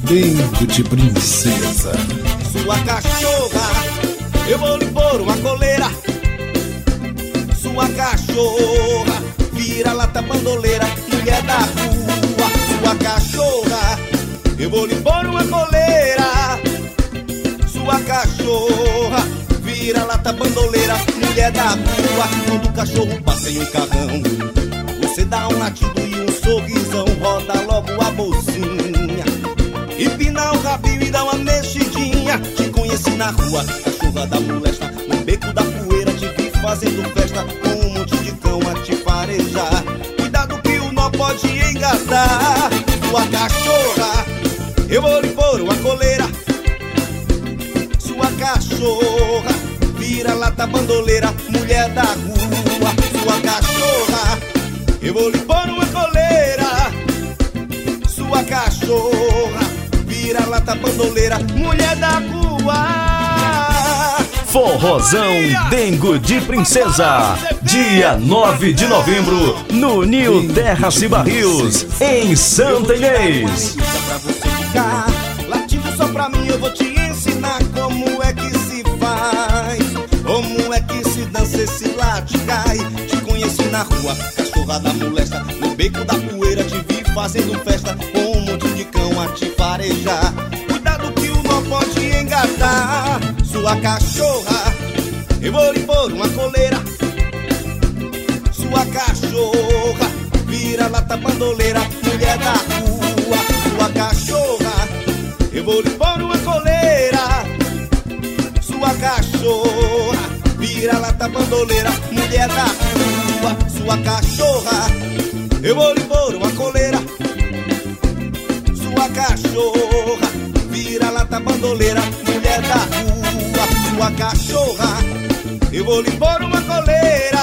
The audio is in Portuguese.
Dengo de princesa. Sua cachorra, eu vou lhe pôr uma coleira. Sua cachorra, vira-lata bandoleira, mulher da rua. Sua cachorra, eu vou lhe pôr uma coleira. Sua cachorra, vira-lata bandoleira, mulher da rua. Quando o cachorro passa em um carrão, você dá um latido e um sorrisão, roda logo a bolsinha, empina o rabinho e dá uma mexidinha. Te conheci na rua, cachorra da molesta, no beco da poeira te vi fazendo festa, com um monte de cão a te farejar. Cuidado que o nó pode engasgar. Sua cachorra, eu vou lhe pôr uma coleira. Sua cachorra, vira-lata bandoleira, mulher da rua. Sua cachorra, eu vou lhe pôr uma coleira. Sua cachorra, vira-lata bandoleira, mulher da rua. Forrozão Dengo de Princesa, dia 9 de novembro, no Nil Terrace Barrios, em Santa Inês. Pra você ficar latindo só pra mim, eu vou te ensinar como é que se faz, como é que se dança esse late-cai. Te conheci na rua, cachorra da molesta, no beco da poeira te vi fazendo festa, com um monte de cão a te farejar. Cuidado que o nó pode engatar. Sua cachorra, eu vou lhe pôr uma coleira. Sua cachorra, vira-lata bandoleira, mulher da rua. Sua cachorra, eu vou lhe pôr uma coleira. Sua cachorra, vira-lata bandoleira, mulher da rua. Sua cachorra, eu vou lhe pôr uma coleira. Sua cachorra, vira-lata bandoleira, mulher da rua. Sua cachorra, eu vou lhe pôr uma coleira.